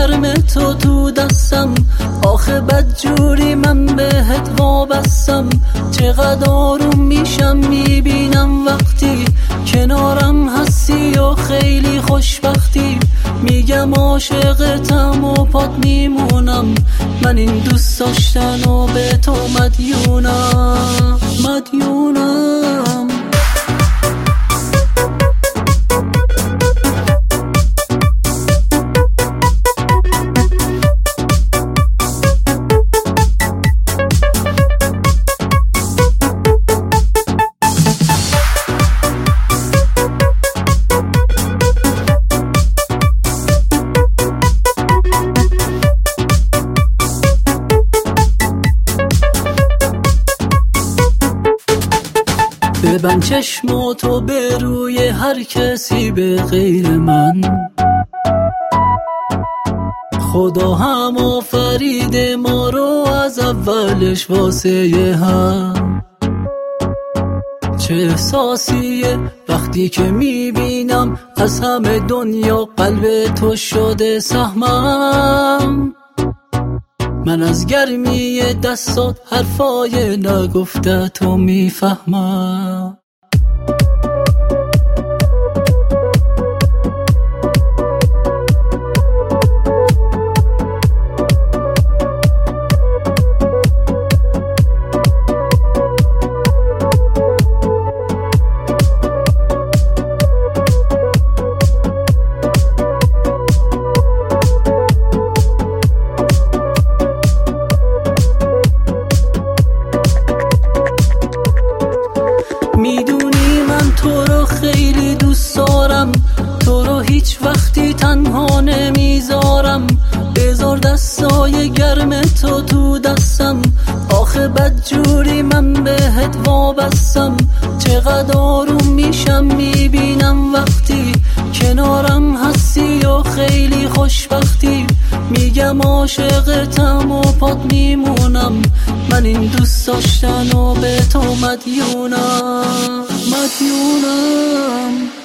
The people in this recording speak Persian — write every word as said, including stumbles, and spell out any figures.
گرم تو تو دستم، آخه بدجوری من بهت وابستم. چقدر آروم میشم میبینم وقتی کنارم هستی و خیلی خوشبختی. میگم عاشقتم و پات میمونم، من این دوست داشتن و به تو مدیونم مدیونم. ببند چشماتو به روی هر کسی به غیر من، خدا هم آفرید ما رو از اولش واسه هم. چه احساسیه وقتی که میبینم از همه دنیا قلب تو شده سهمم. من از گرمی دستات حرفای نگفته تو میفهمم. میدونی من تو رو خیلی دوست دارم، تو رو هیچ وقتی تنها نمیذارم. بذار دستای گرم تو تو دستم، آخه بدجوری من بهت وابستم. چقدر آروم میشم میبینم وقتی کنارم هستی و خیلی خوشبختی. میگم عاشقتم و پات میمونم، من این دوست داشتن و به تو مدیونم مدیونم.